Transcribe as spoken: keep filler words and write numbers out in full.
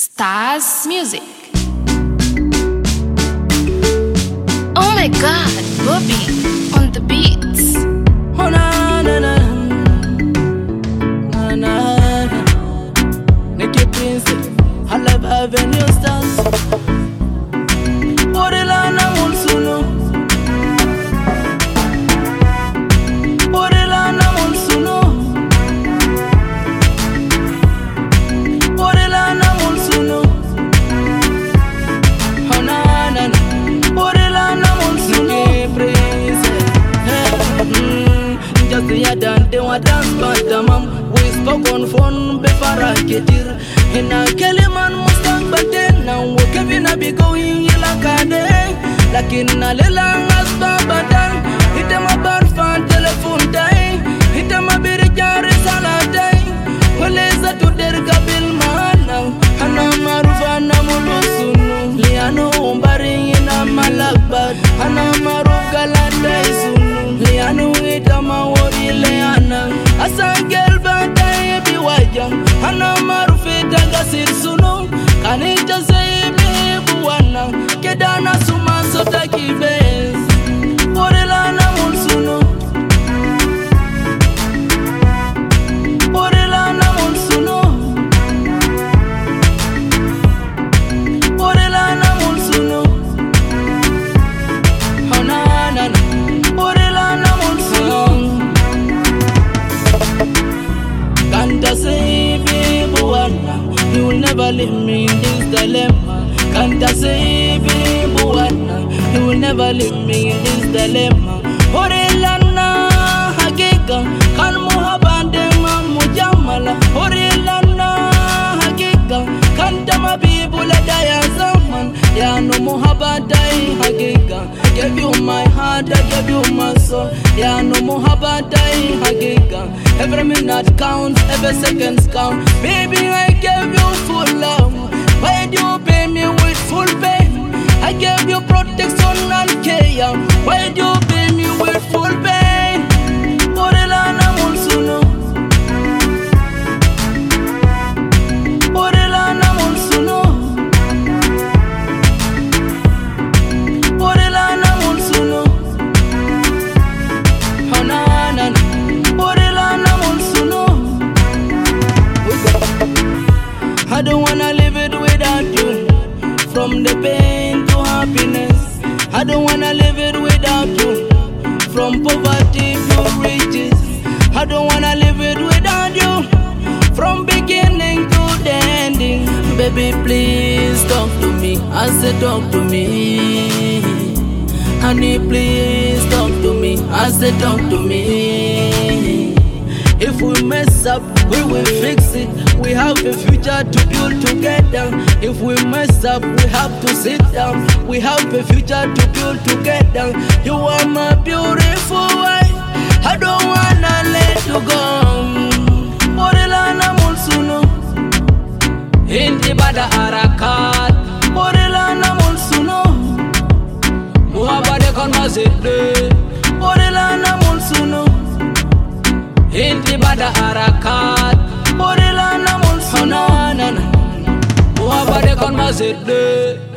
Stars Music. Oh my God, Bobby on the beats. Oh na na na na na na. Nikki Princess, I love Avenue Stars. Orela na mulsuno. Orela na mulsuno. Orela na mulsuno. Oh na na na. Orela na mulsuno. Nikki Princess. Just the other day, what dance but the mom. We spoke on phone before I get here. In a Kellyman Mustang, but then now we're Kevin a be going like a day. Like in a little as Babadan. Hit them a bad fan telephone day. Hit them a bit of carry salad day. Well, is that to their Gabil man now? And I'm a Rufana Mulusunu. Liano Umbari in a Malakbad. And I'm a Rugalanda Sunu. Liano Itama Wori Leana. As a girl, but I be white young. And I'm a Rufita Gasir Sunu. Can it just say, baby, one Kedana Suma Sotaki Base. Orelana Mulsuno. Orelana Mulsuno. Orelana Mulsuno. Oh na na na. Orelana Mulsuno. Can't I say, baby, one you will never leave me in this dilemma. Can't I say, baby, one you will never leave me in this dilemma. Orelana hakika kan muhabande mujamala. Orelana hakika kan dama bibula daya zaman. Ya no muhabadai hakika. I gave you my heart, I gave you my soul. Ya no muhabadai hakika. Every minute counts, every second count. Baby, I gave you full love. Why do you pay me with full pay? I gave you protection and care. Why do you pay me with full pay? Orelana Mulsuno. Orelana Mulsuno. Orelana Mulsuno. Oh na na na. Orelana Mulsuno. I don't wanna live it without you. From the pain to happiness, I don't wanna live it without you. From poverty to riches, I don't wanna live it without you. From beginning to the ending, baby, please talk to me. I say talk to me. Honey, please talk to me. I say talk to me. If we mess up, we will fix it. We have a future to build together. If we mess up, we have to sit down. We have a future to build together. You are my beautiful wife. I don't wanna let you go. Orelana Mulsuno. Hindi bada arakat. Orelana Mulsuno. Muhabade kon mazide. Orelana Mulsuno. Hindi bada harakat. Orelana Mulsuno. Oh na na na. Muhabade kon mazide.